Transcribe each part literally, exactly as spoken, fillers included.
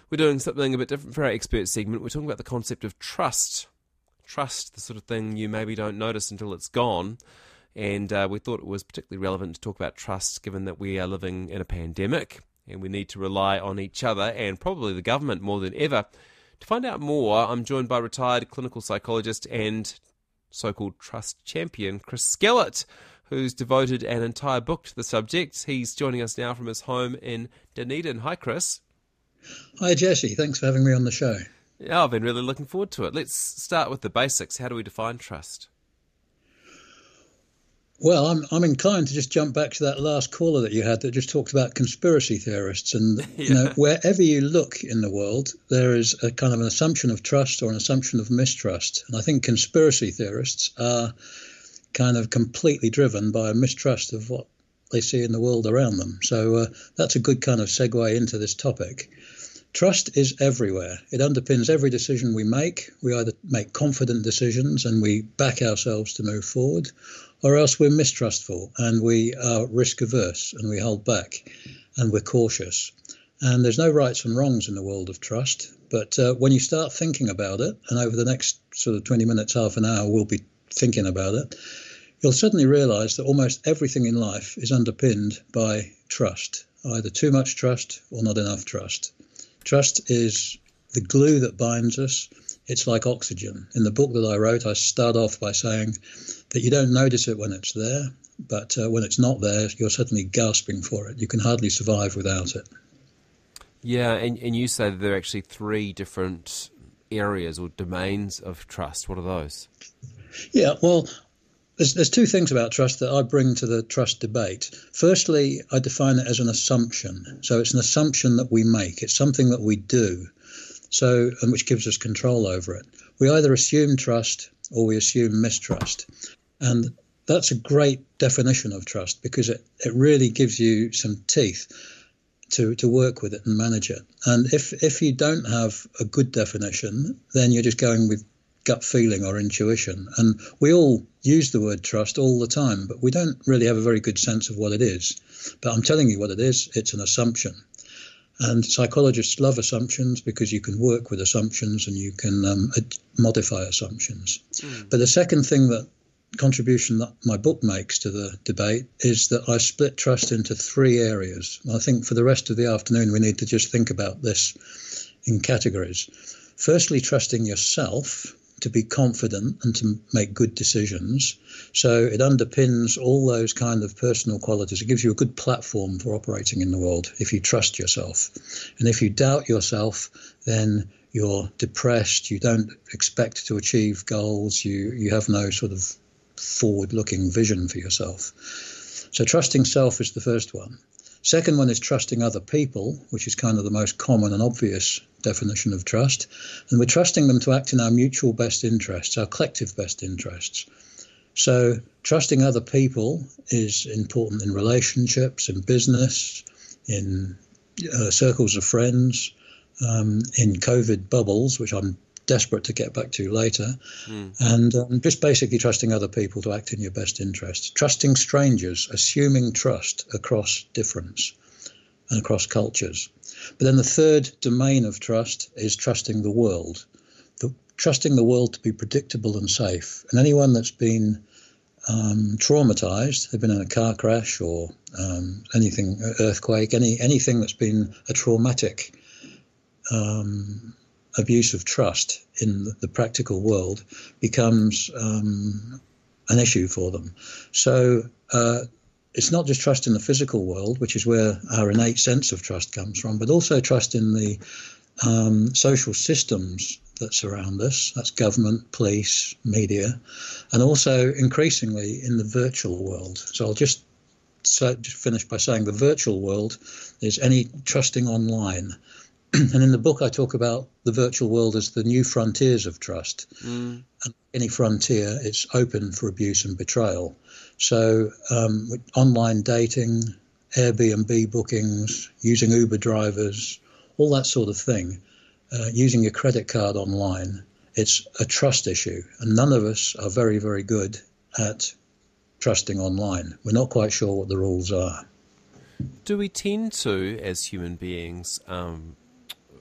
We're doing something a bit different for our expert segment. We're talking about the concept of trust. Trust, the sort of thing you maybe don't notice until it's gone. And uh, we thought it was particularly relevant to talk about trust, given that we are living in a pandemic and we need to rely on each other and probably the government more than ever. To find out more, I'm joined by retired clinical psychologist and so-called trust champion, Chris Skellett, who's devoted an entire book to the subject. He's joining us now from his home in Dunedin. Hi, Chris. Hi, Jesse. Thanks for having me on the show. Yeah, I've been really looking forward to it. Let's start with the basics. How do we define trust? Well, I'm I'm inclined to just jump back to that last caller that you had that just talked about conspiracy theorists. And yeah. you know, wherever you look in the world, there is a kind of an assumption of trust or an assumption of mistrust. And I think conspiracy theorists are kind of completely driven by a mistrust of what they see in the world around them. So uh, that's a good kind of segue into this topic. Trust is everywhere. It underpins every decision we make. We either make confident decisions and we back ourselves to move forward, or else we're mistrustful and we are risk averse and we hold back and we're cautious. And there's no rights and wrongs in the world of trust. But uh, when you start thinking about it, and over the next sort of twenty minutes, half an hour, we'll be thinking about it, you'll suddenly realize that almost everything in life is underpinned by trust, either too much trust or not enough trust. Trust is the glue that binds us. It's like oxygen. In the book that I wrote, I start off by saying that you don't notice it when it's there, but uh, when it's not there, you're suddenly gasping for it. You can hardly survive without it. Yeah, and, and you say that there are actually three different areas or domains of trust. What are those? Yeah, well, There's, there's two things about trust that I bring to the trust debate. Firstly, I define it as an assumption. So it's an assumption that we make. It's something that we do, so and which gives us control over it. We either assume trust or we assume mistrust. And that's a great definition of trust because it, it really gives you some teeth to, to work with it and manage it. And if, if you don't have a good definition, then you're just going with gut feeling or intuition. And we all use the word trust all the time, but we don't really have a very good sense of what it is. But I'm telling you what it is. It's an assumption. And psychologists love assumptions because you can work with assumptions and you can um, ad- modify assumptions. Mm. But the second thing that contribution that my book makes to the debate is that I split trust into three areas. I think for the rest of the afternoon, we need to just think about this in categories. Firstly, trusting yourself to be confident and to make good decisions. So it underpins all those kind of personal qualities. It gives you a good platform for operating in the world if you trust yourself. And if you doubt yourself, then you're depressed, you don't expect to achieve goals, you, you have no sort of forward-looking vision for yourself. So trusting self is the first one. Second one is trusting other people, which is kind of the most common and obvious definition of trust. And we're trusting them to act in our mutual best interests, our collective best interests. So trusting other people is important in relationships, in business, in uh, circles of friends, um, in COVID bubbles, which I'm desperate to get back to later, mm. and um, just basically trusting other people to act in your best interests. Trusting strangers, assuming trust across difference and across cultures. But then the third domain of trust is trusting the world, the, trusting the world to be predictable and safe. And anyone that's been um, traumatized, they've been in a car crash or um, anything, earthquake, any anything that's been a traumatic um abuse of trust in the practical world becomes um, an issue for them. So uh, it's not just trust in the physical world, which is where our innate sense of trust comes from, but also trust in the um, social systems that surround us. That's government, police, media, and also increasingly in the virtual world. So I'll just, so, just finish by saying the virtual world is any trusting online. And in the book, I talk about the virtual world as the new frontiers of trust. Mm. And any frontier, it's open for abuse and betrayal. So um, with online dating, Airbnb bookings, using Uber drivers, all that sort of thing, uh, using your credit card online, it's a trust issue. And none of us are very, very good at trusting online. We're not quite sure what the rules are. Do we tend to, as human beings, um,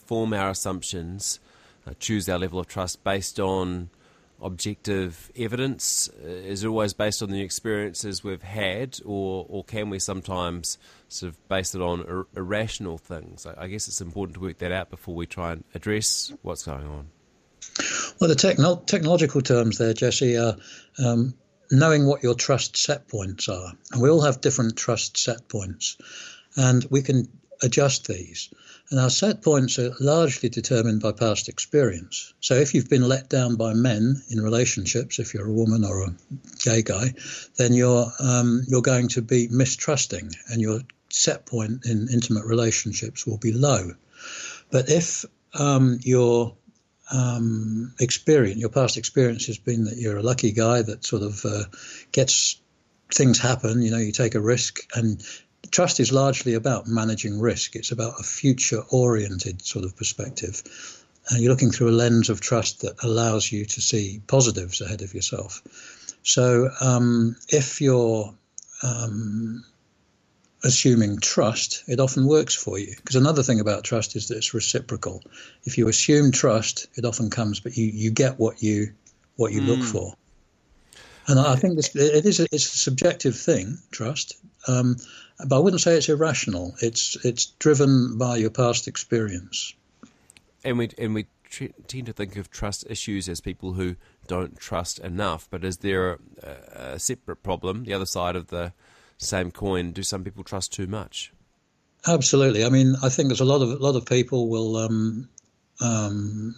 form our assumptions, uh, choose our level of trust based on objective evidence? Is it always based on the experiences we've had, or or can we sometimes sort of base it on ir- irrational things? I, I guess it's important to work that out before we try and address what's going on. Well, the techno- technological terms there, Jesse, are um, knowing what your trust set points are. And we all have different trust set points, and we can adjust these. And our set points are largely determined by past experience. So if you've been let down by men in relationships, if you're a woman or a gay guy, then you're um, you're going to be mistrusting, and your set point in intimate relationships will be low. But if um, your um, experience, your past experience has been that you're a lucky guy that sort of uh, gets things happen, you know, you take a risk, and trust is largely about managing risk. It's about a future-oriented sort of perspective. And you're looking through a lens of trust that allows you to see positives ahead of yourself. So um, if you're um, assuming trust, it often works for you. Because another thing about trust is that it's reciprocal. If you assume trust, it often comes, but you, you get what you what you mm. look for. And I think this, it is a, it's a subjective thing, trust. Um, But I wouldn't say it's irrational. It's it's driven by your past experience. And we and we t- tend to think of trust issues as people who don't trust enough. But is there a, a separate problem, the other side of the same coin? Do some people trust too much? Absolutely. I mean, I think there's a lot of a lot of people will um, um,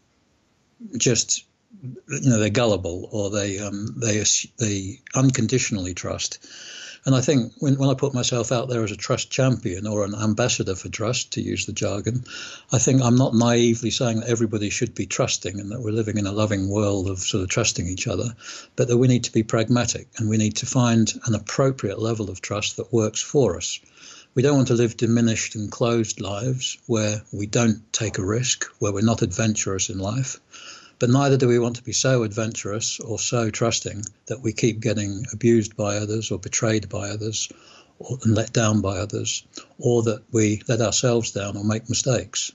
just, you know, they're gullible, or they um, they they unconditionally trust. And I think when, when I put myself out there as a trust champion or an ambassador for trust, to use the jargon, I think I'm not naively saying that everybody should be trusting and that we're living in a loving world of sort of trusting each other, but that we need to be pragmatic and we need to find an appropriate level of trust that works for us. We don't want to live diminished and closed lives where we don't take a risk, where we're not adventurous in life. But neither do we want to be so adventurous or so trusting that we keep getting abused by others or betrayed by others or, and let down by others, or that we let ourselves down or make mistakes.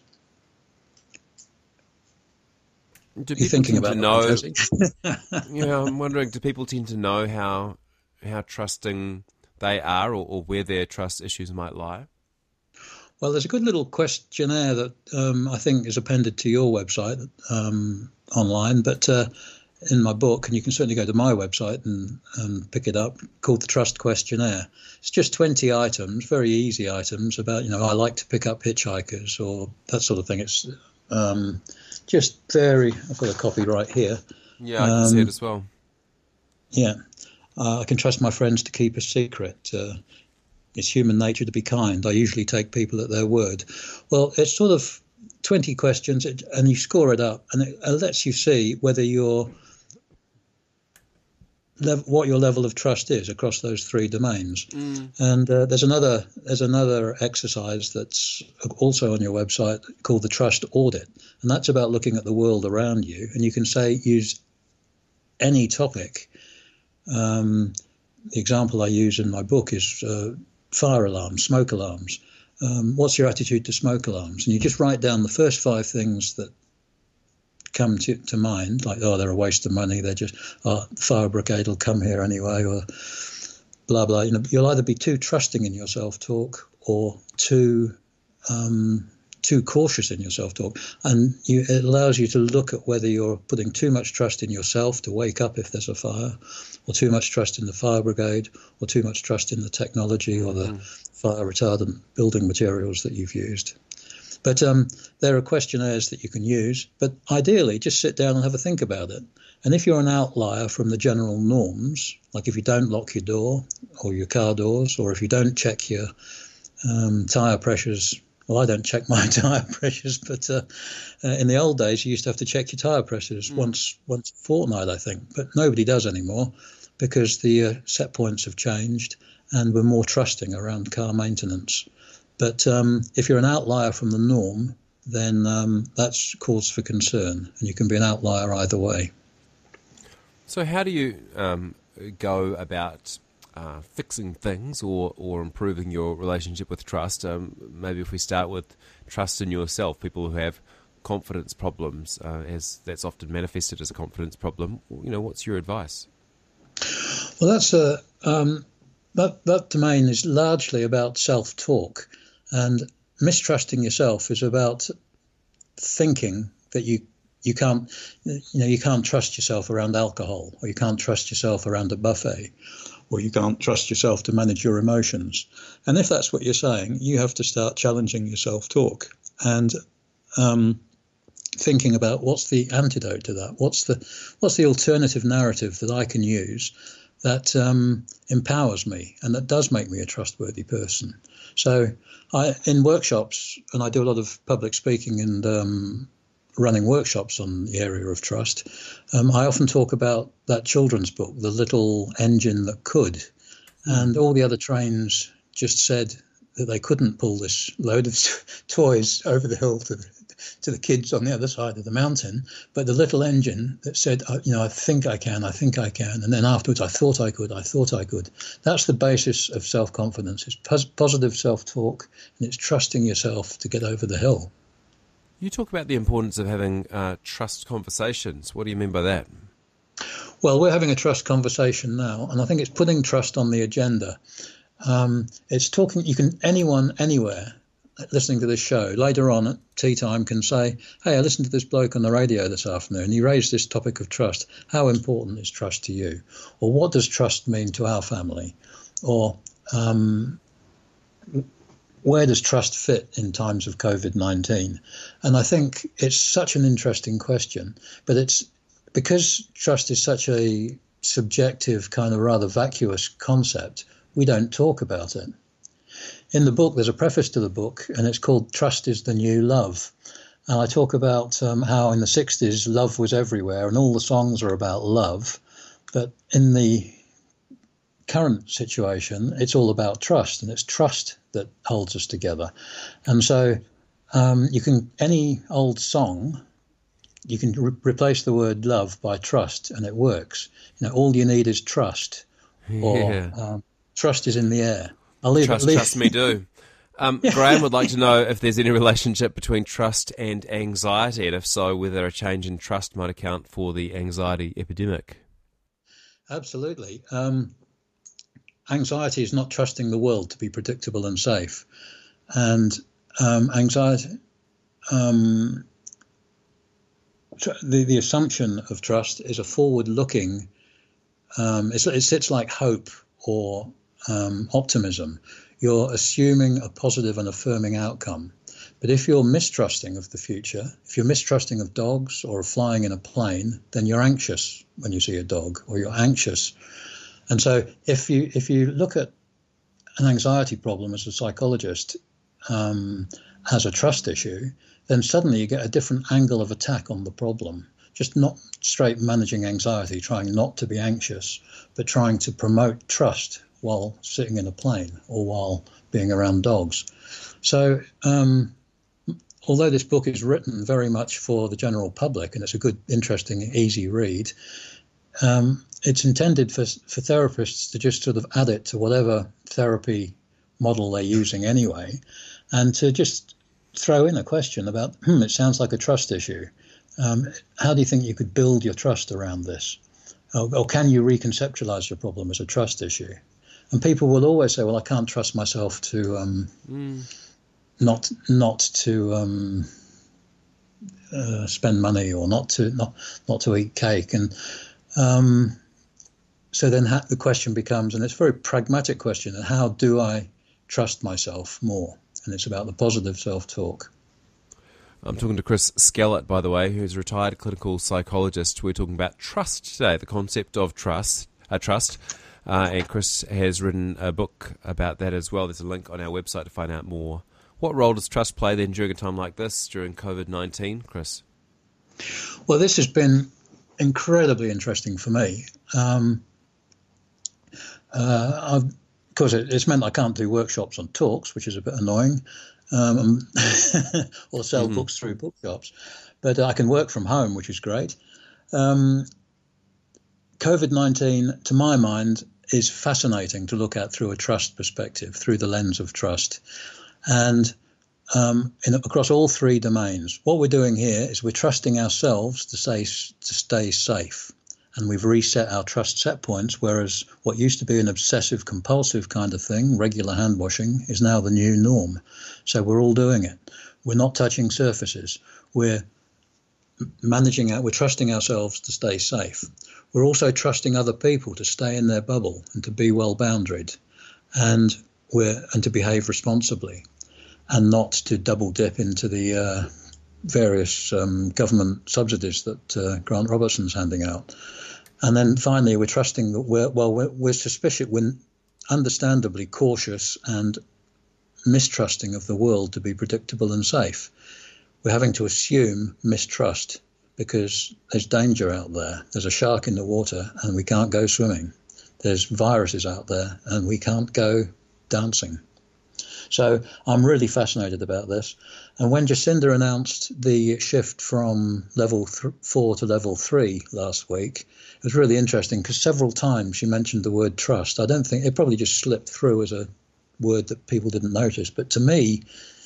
Do Are you thinking about to know? That, Yeah, I'm wondering, do people tend to know how how trusting they are, or, or where their trust issues might lie? Well, there's a good little questionnaire that um, I think is appended to your website um, online, but uh, in my book, and you can certainly go to my website and, and pick it up, called the Trust Questionnaire. It's just twenty items, very easy items about, you know, I like to pick up hitchhikers or that sort of thing. It's um, just very, I've got a copy right here. Yeah, I can um, see it as well. Yeah. Uh, I can trust my friends to keep a secret. Uh, It's human nature to be kind. I usually take people at their word. Well, it's sort of twenty questions, and you score it up, and it lets you see whether your what your level of trust is across those three domains. Mm. And uh, there's another there's another exercise that's also on your website called the Trust Audit, and that's about looking at the world around you, and you can say use any topic. Um, the example I use in my book is Uh, fire alarms, smoke alarms. Um, what's your attitude to smoke alarms? And you just write down the first five things that come to, to mind, like, oh, they're a waste of money. They're just, oh, the fire brigade will come here anyway, or blah, blah. You know, you'll either be too trusting in your self-talk or too um, too cautious in your self-talk. And you, it allows you to look at whether you're putting too much trust in yourself to wake up if there's a fire, or too much trust in the fire brigade, or too much trust in the technology or the mm. fire retardant building materials that you've used. But um, there are questionnaires that you can use, but ideally just sit down and have a think about it. And if you're an outlier from the general norms, like if you don't lock your door or your car doors, or if you don't check your um, tyre pressures. Well, I don't check my tyre pressures, but uh, uh, in the old days, you used to have to check your tyre pressures mm. once once a fortnight, I think. But nobody does anymore because the uh, set points have changed and we're more trusting around car maintenance. But um, if you're an outlier from the norm, then um, that's cause for concern, and you can be an outlier either way. So how do you um, go about uh, fixing things or, or improving your relationship with trust. Um, maybe if we start with trust in yourself, people who have confidence problems, uh, as that's often manifested as a confidence problem, you know, what's your advice? Well, that's a um, that that domain is largely about self-talk, and mistrusting yourself is about thinking that you you can't you know you can't trust yourself around alcohol, or you can't trust yourself around a buffet, or you can't trust yourself to manage your emotions. And if that's what you're saying, you have to start challenging your self-talk and um, thinking about what's the antidote to that. What's the what's the alternative narrative that I can use that um, empowers me and that does make me a trustworthy person. So I, in workshops, and I do a lot of public speaking and um, running workshops on the area of trust, um, I often talk about that children's book, The Little Engine That Could. And all the other trains just said that they couldn't pull this load of toys over the hill to the, to the kids on the other side of the mountain. But the little engine that said, you know, I think I can, I think I can. And then afterwards, I thought I could, I thought I could. That's the basis of self-confidence. It's pos- positive self-talk, and it's trusting yourself to get over the hill. You talk about the importance of having uh, trust conversations. What do you mean by that? Well, we're having a trust conversation now, and I think it's putting trust on the agenda. Um, it's talking, you can, anyone, anywhere, listening to this show, later on at tea time can say, hey, I listened to this bloke on the radio this afternoon. He raised this topic of trust. How important is trust to you? Or what does trust mean to our family? Or um, where does trust fit in times of COVID nineteen? And I think it's such an interesting question, but it's because trust is such a subjective, kind of rather vacuous concept, we don't talk about it. In the book, there's a preface to the book, and it's called Trust is the New Love. And I talk about um, how in the sixties, love was everywhere, and all the songs are about love. But in the current situation, it's all about trust, and it's trust that holds us together. And so um, you can, any old song, you can re- replace the word love by trust, and it works. You know, all you need is trust, or Yeah. um, trust is in the air. I'll leave Trust, it. Leave. trust me do. Um, Graham would like to know if there's any relationship between trust and anxiety, and if so, whether a change in trust might account for the anxiety epidemic. Absolutely. Um, anxiety is not trusting the world to be predictable and safe, and um, anxiety. Um, tr- the the assumption of trust is a forward-looking. Um, it's, it sits like hope or um, optimism. You're assuming a positive and affirming outcome. But if you're mistrusting of the future, if you're mistrusting of dogs or of flying in a plane, then you're anxious when you see a dog, or you're anxious. And so if you if you look at an anxiety problem as a psychologist um, as a trust issue, then suddenly you get a different angle of attack on the problem. Just not straight managing anxiety, trying not to be anxious, but trying to promote trust while sitting in a plane or while being around dogs. So um, although this book is written very much for the general public, and it's a good, interesting, easy read, um, it's intended for, for therapists to just sort of add it to whatever therapy model they're using anyway, and to just throw in a question about, hmm, it sounds like a trust issue. Um, how do you think you could build your trust around this? Or, or can you reconceptualize your problem as a trust issue? And people will always say, well, I can't trust myself to um, mm. not not to um, uh, spend money, or not to not not to eat cake. And um, so then ha- the question becomes, and it's a very pragmatic question, and how do I trust myself more? And it's about the positive self-talk. I'm talking to Chris Skellett, by the way, who's a retired clinical psychologist. We're talking about trust today, the concept of trust. Uh, trust. Uh, and Chris has written a book about that as well. There's a link on our website to find out more. What role does trust play then during a time like this, during COVID nineteen, Chris? Well, this has been incredibly interesting for me. Um, uh, I've, of course, it, it's meant I can't do workshops on talks, which is a bit annoying. Um, or sell mm-hmm. books through bookshops, but I can work from home, which is great. Um, COVID nineteen, to my mind, is fascinating to look at through a trust perspective, through the lens of trust. And um, in, across all three domains, what we're doing here is we're trusting ourselves to, say, to stay safe. And we've reset our trust set points, whereas what used to be an obsessive compulsive kind of thing, regular hand washing, is now the new norm. So we're all doing it. We're not touching surfaces. We're managing out, we're trusting ourselves to stay safe. We're also trusting other people to stay in their bubble and to be well boundaried, and we're and to behave responsibly, and not to double dip into the uh, various um, government subsidies that uh, Grant Robertson's handing out. And then finally, we're trusting that we're well, we're, we're suspicious, we're understandably cautious and mistrusting of the world to be predictable and safe. We're having to assume mistrust because there's danger out there. There's a shark in the water and we can't go swimming. There's viruses out there and we can't go dancing. So I'm really fascinated about this. And when Jacinda announced the shift from level th- four to level three last week, it was really interesting because several times she mentioned the word trust. I don't think it probably just slipped through as a word that people didn't notice. But to me,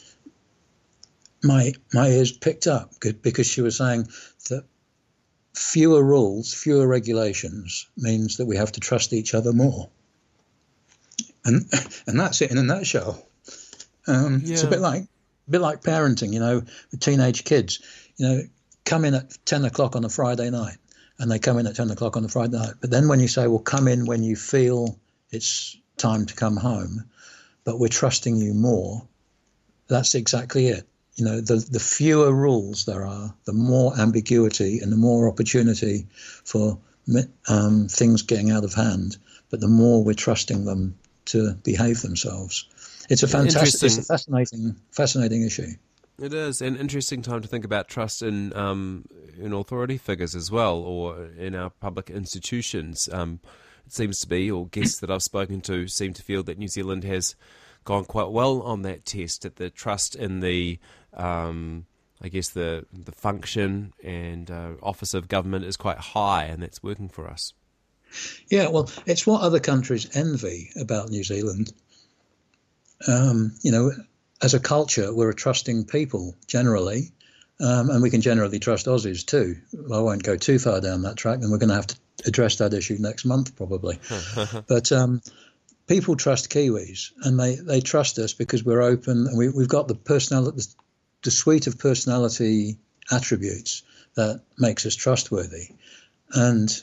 my my ears picked up because she was saying that fewer rules, fewer regulations means that we have to trust each other more. And and that's it in a nutshell. Um, yeah. It's a bit like a bit like parenting, you know, with teenage kids. You know, come in at ten o'clock on a Friday night, and they come in at ten o'clock on a Friday night. But then when you say, well, come in when you feel it's time to come home, but we're trusting you more, that's exactly it. You know, the, the fewer rules there are, the more ambiguity and the more opportunity for um, things getting out of hand, but the more we're trusting them to behave themselves. It's a fantastic, it's a fascinating, fascinating issue. It is an interesting time to think about trust in um, in authority figures as well, or in our public institutions. Um, it seems to be, or guests that I've spoken to seem to feel that New Zealand has gone quite well on that test. That the trust in the, um, I guess the the function and uh, office of government is quite high, and that's working for us. Yeah, well, it's what other countries envy about New Zealand. Um, you know, as a culture, we're a trusting people generally, um, and we can generally trust Aussies too. I won't go too far down that track, and we're going to have to address that issue next month probably. But um, people trust Kiwis, and they, they trust us because we're open, and we, we've got the personality, the suite of personality attributes that makes us trustworthy. And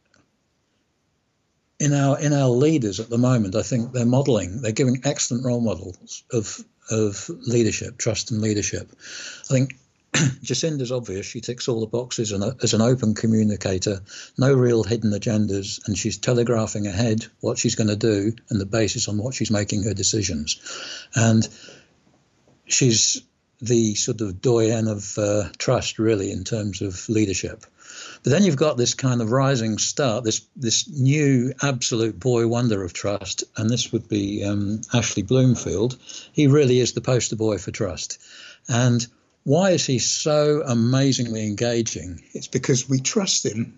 In our in our leaders at the moment, I think they're modelling, they're giving excellent role models of of leadership, trust and leadership. I think Jacinda's obvious. She ticks all the boxes and as an open communicator, no real hidden agendas, and she's telegraphing ahead what she's going to do and the basis on what she's making her decisions. And she's the sort of doyen of uh, trust, really, in terms of leadership. But then you've got this kind of rising star, this this new absolute boy wonder of trust, and this would be um, Ashley Bloomfield. He really is the poster boy for trust. And why is he so amazingly engaging? It's because we trust him.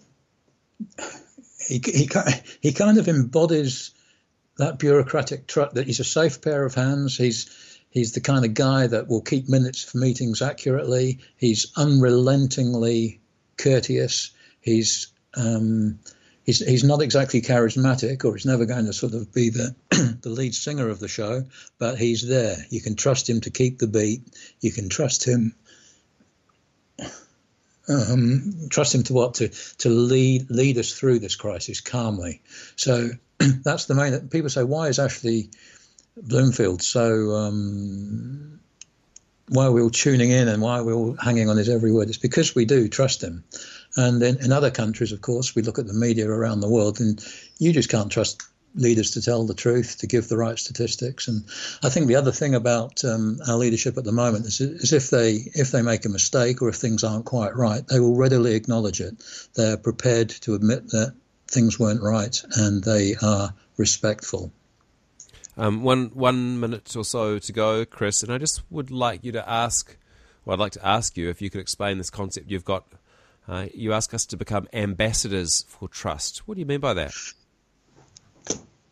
He he he kind of embodies that bureaucratic trust, that he's a safe pair of hands. He's he's the kind of guy that will keep minutes for meetings accurately. He's unrelentingly courteous. He's um, he's he's not exactly charismatic, or he's never going to sort of be the the lead singer of the show, but he's there. You can trust him to keep the beat. You can trust him. Um, trust him to what to to lead lead us through this crisis calmly. So that's the main. People say, why is Ashley Bloomfield so? Um, why are we all tuning in and why are we all hanging on his every word? It's because we do trust him. And in, in other countries, of course, we look at the media around the world, and you just can't trust leaders to tell the truth, to give the right statistics. And I think the other thing about um, our leadership at the moment is, is if they if they make a mistake or if things aren't quite right, they will readily acknowledge it. They're prepared to admit that things weren't right, and they are respectful. Um, one one minute or so to go, Chris, and I just would like you to ask, well, I'd like to ask you if you could explain this concept you've got. Uh, you ask us to become ambassadors for trust. What do you mean by that?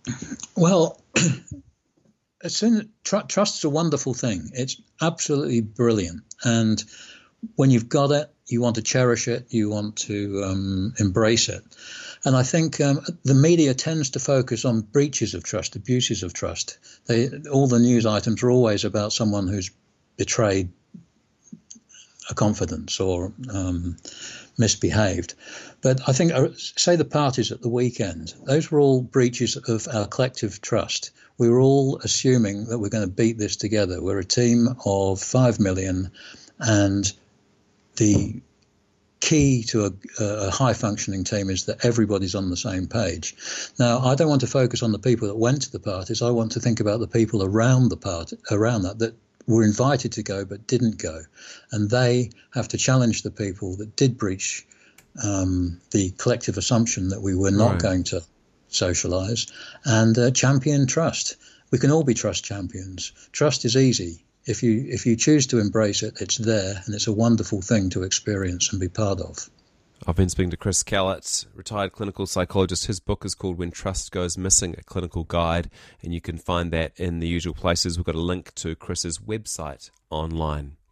Well, as soon, tr- trust is a wonderful thing. It's absolutely brilliant. And when you've got it, you want to cherish it, you want to um, embrace it. And I think um, the media tends to focus on breaches of trust, abuses of trust. They, all the news items are always about someone who's betrayed a confidence or um, misbehaved. But I think, uh, say the parties at the weekend, those were all breaches of our collective trust. We were all assuming that we're going to beat this together. We're a team of five million, and the key to a, a high-functioning team is that everybody's on the same page. Now, I don't want to focus on the people that went to the parties. I want to think about the people around the party, around that, that were invited to go but didn't go. And they have to challenge the people that did breach um, the collective assumption that we were not Right. going to socialise, and uh, champion trust. We can all be trust champions. Trust is easy. If you if you choose to embrace it, it's there, and it's a wonderful thing to experience and be part of. I've been speaking to Chris Callett, retired clinical psychologist. His book is called When Trust Goes Missing, a clinical guide, and you can find that in the usual places. We've got a link to Chris's website online.